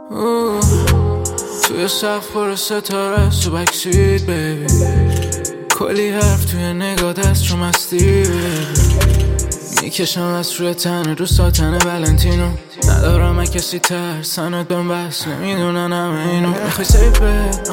توی صف پر ستاره تو بکسید بیبی، کلی حرف توی نگاه دست رو مستی میکشم از روی تنه رو ساتن ولنتینو. ندارم کسی ترسنت بهم بس نمیدونن همه اینو. میخوای سیفت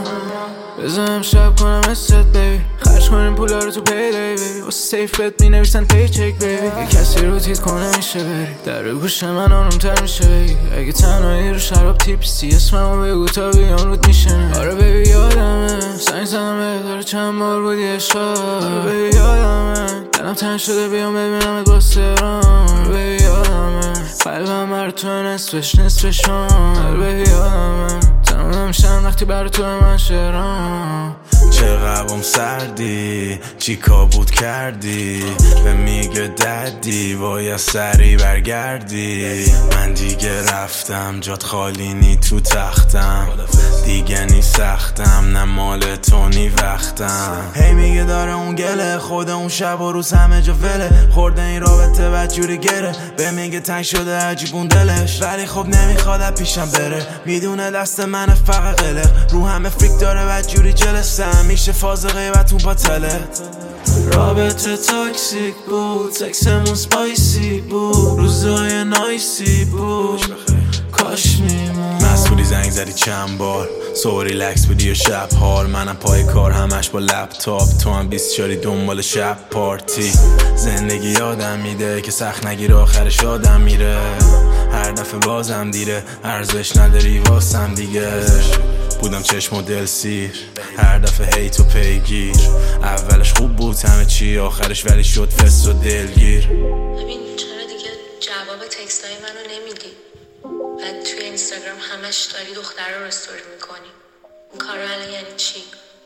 بزنم شب کنم استت بیبی، خرج کنیم پولا رو تو پیدای بیبی، واسه سیفت مینویسن پیچک بیبی. یه کسی رو تیت کنه میشه بری در گوش من آرومتر میشه بگی. اگه تنهایی رو شراب تیپسی اسممو بگو تا بیام رود میشنه. آره بیبی یادمه سنگ زدم بهداره چند بار بودی اشار. آره بیبی یادمه دلم تنگ شده بیام ببینمت با سرام. آره بیبی یادمه قلبم بر تو نصفشان. آره بیبی یادمه تمام میشن وقتی بر تو من شعرام. چقدرم سردی چی کابود کردی به میگه دردی باید سری برگردی. من دیگه رفتم جات خالی نی تو تختم، دیگه نی سختم نه مال تو نی وقتم. هی میگه داره اون گله خود اون شب و روز همه جا وله خورده این رابطه بدجوری گره به میگه تنگ شده عجیبون دلش ولی خب نمیخواد پیشم بره. میدونه دست من فقط قلق رو همه فریک داره بدجوری جلسم میشه فاز غیبتون پاتله. رابطه تاکسیک بود سکسمون سپایسی بود روزای نایسی بود کاش میمون. مسئولی زنگ زدی چند بار سو ریلکس بودی و شب حال منم پای کار همش با لپتاپ تو هم 24 دنبال شب پارتی. زندگی یادم میده که سخت نگیر آخرش آدم میره هر دفعه بازم دیره ارزش نداری واسم دیگه. بودم چشم و دل سیر هر دفعه هی تو پیگیر اولش خوب بود همه چی آخرش ولی شد فست و دلگیر. ببین چرا دیگه جواب تکستای منو نمیدی؟ بعد توی اینستاگرام همش داری دختره رو استوری میکنی. این کار الان یعنی چی؟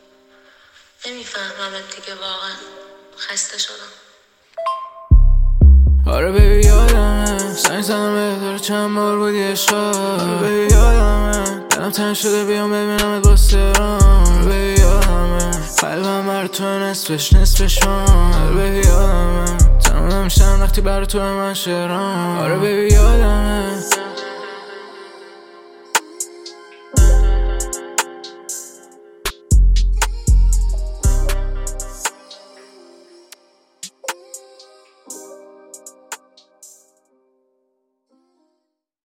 نمیفهممت دیگه واقعا خسته شدم. آره بیبی یادمه سنگ زدم بهداره چند بار بودی اشار. آره بیبی یادمه دلم تنگ شده بیام ببینمت با سرام. آره بیبی یادمه قلبم بر تو نصفشان. آره بیبی یادمه تمام میشن وقتی بر تو من شعرام. آره بیبی یادمه